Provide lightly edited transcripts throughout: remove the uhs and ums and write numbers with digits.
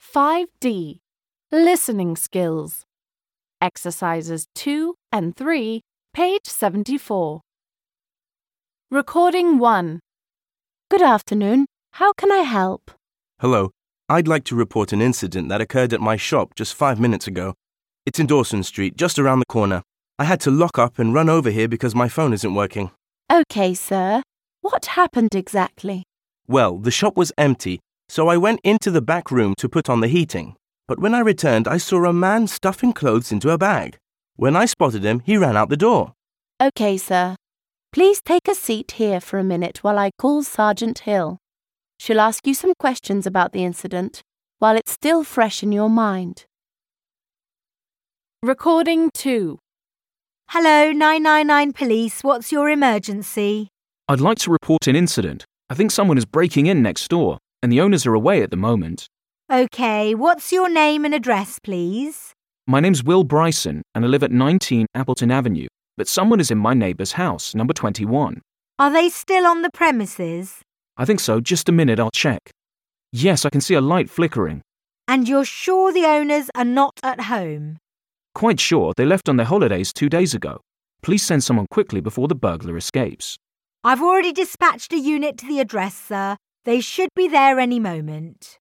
5D. Listening skills. Exercises 2 and 3, page 74. Recording 1. Good afternoon. How can I help? Hello. I'd like to report an incident that occurred at my shop just 5 minutes ago. It's in Dawson Street, just around the corner. I had to lock up and run over here because my phone isn't working. Okay, sir. What happened exactly? Well, the shop was empty, so I went into the back room to put on the heating. But when I returned, I saw a man stuffing clothes into a bag. When I spotted him, he ran out the door. Okay, sir. Please take a seat here for a minute while I call Sergeant Hill. She'll ask you some questions about the incident while it's still fresh in your mind. Recording 2. Hello, 999 Police. What's your emergency? I'd like to report an incident. I think someone is breaking in next door, and the owners are away at the moment. Okay, what's your name and address, please? My name's Will Bryson, and I live at 19 Appleton Avenue, but someone is in my neighbour's house, number 21. Are they still on the premises? I think so. Just a minute, I'll check. Yes, I can see a light flickering. And you're sure the owners are not at home? Quite sure. They left on their holidays 2 days ago. Please send someone quickly before the burglar escapes. I've already dispatched a unit to the address, sir. They should be there any moment.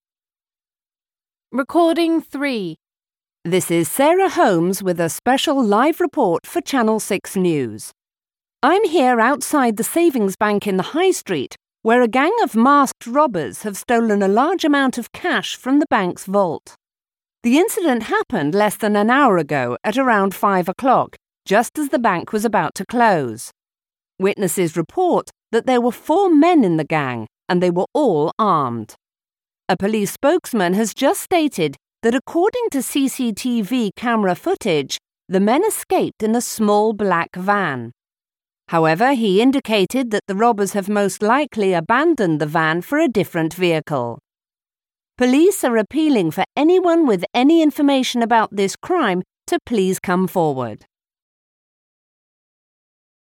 Recording 3. This is Sarah Holmes with a special live report for Channel 6 News. I'm here outside the savings bank in the High Street, where a gang of masked robbers have stolen a large amount of cash from the bank's vault. The incident happened less than an hour ago at around 5 o'clock, just as the bank was about to close. Witnesses report that there were 4 men in the gang, and they were all armed. A police spokesman has just stated that according to CCTV camera footage, the men escaped in a small black van. However, he indicated that the robbers have most likely abandoned the van for a different vehicle. Police are appealing for anyone with any information about this crime to please come forward.